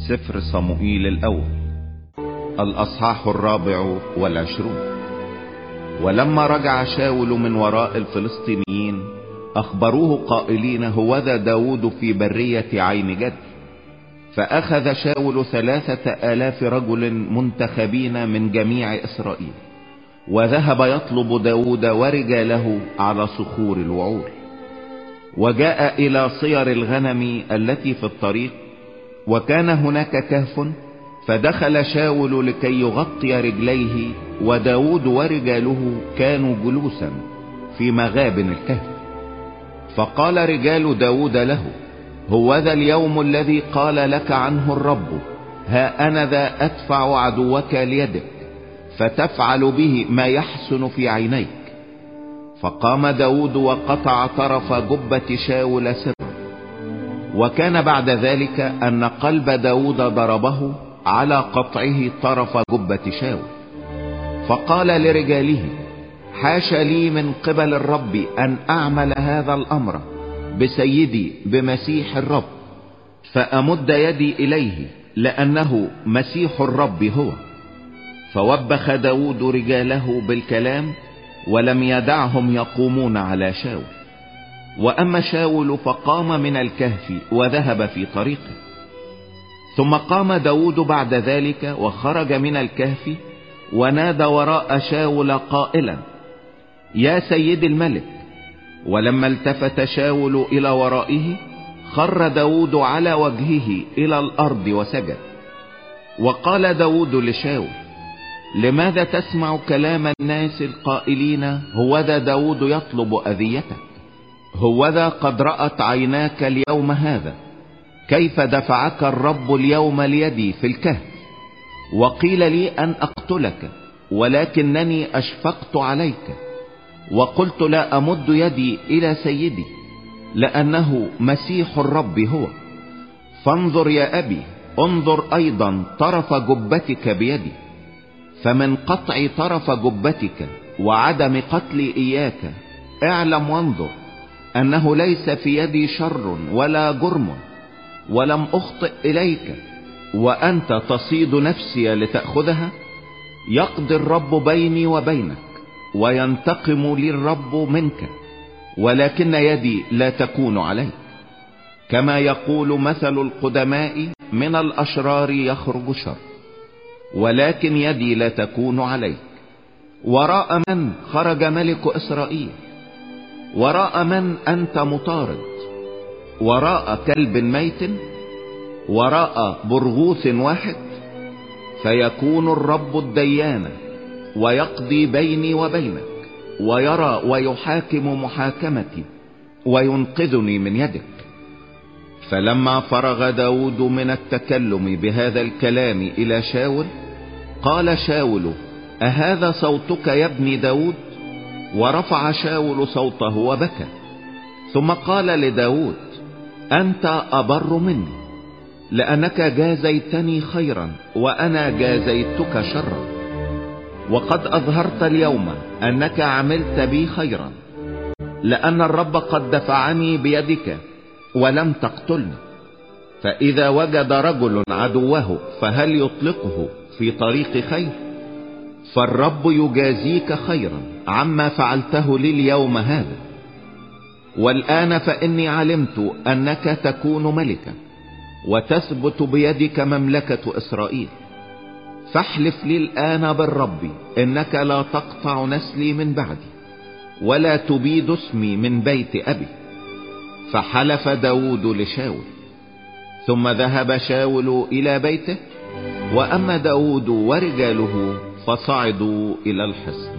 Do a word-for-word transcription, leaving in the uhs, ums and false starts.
سفر صموئيل الأول الأصحاح الرابع والعشرون. ولما رجع شاول من وراء الفلسطينيين أخبروه قائلين: هوذا داود في برية عين جد. فأخذ شاول ثلاثة آلاف رجل منتخبين من جميع إسرائيل، وذهب يطلب داود ورجاله على صخور الوعور، وجاء إلى صير الغنم التي في الطريق، وكان هناك كهف، فدخل شاول لكي يغطي رجليه، وداود ورجاله كانوا جلوسا في مغابن الكهف. فقال رجال داود له: هوذا اليوم الذي قال لك عنه الرب: ها أنا ذا أدفع عدوك ليدك، فتفعل به ما يحسن في عينيك. فقام داود وقطع طرف جبة شاول سرا. وكان بعد ذلك أن قلب داود ضربه على قطعه طرف جبة شاول. فقال لرجاله: حاش لي من قبل الرب أن أعمل هذا الأمر بسيدي بمسيح الرب، فأمد يدي إليه، لأنه مسيح الرب هو. فوبخ داود رجاله بالكلام، ولم يدعهم يقومون على شاول. وأما شاول فقام من الكهف وذهب في طريقه. ثم قام داود بعد ذلك وخرج من الكهف، ونادى وراء شاول قائلا: يا سيد الملك. ولما التفت شاول إلى ورائه خر داود على وجهه إلى الأرض وسجد. وقال داود لشاول: لماذا تسمع كلام الناس القائلين: هوذا داود يطلب أذيتك؟ هوذا قد رأت عيناك اليوم هذا كيف دفعك الرب اليوم ليدي في الكهف، وقيل لي أن أقتلك، ولكنني أشفقت عليك، وقلت لا أمد يدي إلى سيدي، لأنه مسيح الرب هو. فانظر يا أبي، انظر أيضا طرف جبتك بيدي، فمن قطع طرف جبتك وعدم قتلي إياك اعلم وانظر أنه ليس في يدي شر ولا جرم، ولم أخطئ إليك، وأنت تصيد نفسي لتأخذها. يقضي الرب بيني وبينك، وينتقم لي الرب منك، ولكن يدي لا تكون عليك. كما يقول مثل القدماء: من الأشرار يخرج شر، ولكن يدي لا تكون عليك. وراء من خرج ملك إسرائيل؟ وراء من أنت مطارد؟ وراء كلب ميت؟ وراء برغوث واحد؟ فيكون الرب الديان، ويقضي بيني وبينك، ويرى ويحاكم محاكمتي، وينقذني من يدك. فلما فرغ داود من التكلم بهذا الكلام إلى شاول، قال شاول: أهذا صوتك يا ابن داود؟ ورفع شاول صوته وبكى. ثم قال لداود: أنت أبر مني، لأنك جازيتني خيرا، وأنا جازيتك شرا. وقد أظهرت اليوم أنك عملت بي خيرا، لأن الرب قد دفعني بيدك ولم تقتلني. فإذا وجد رجل عدوه فهل يطلقه في طريق خير؟ فالرب يجازيك خيرا عما فعلته لي اليوم هذا. والآن فإني علمت أنك تكون ملكا، وتثبت بيدك مملكة إسرائيل. فاحلف لي الآن بالرب إنك لا تقطع نسلي من بعدي، ولا تبيد اسمي من بيت أبي. فحلف داود لشاول. ثم ذهب شاول إلى بيته، وأما داود ورجاله فصعدوا إلى الحصن.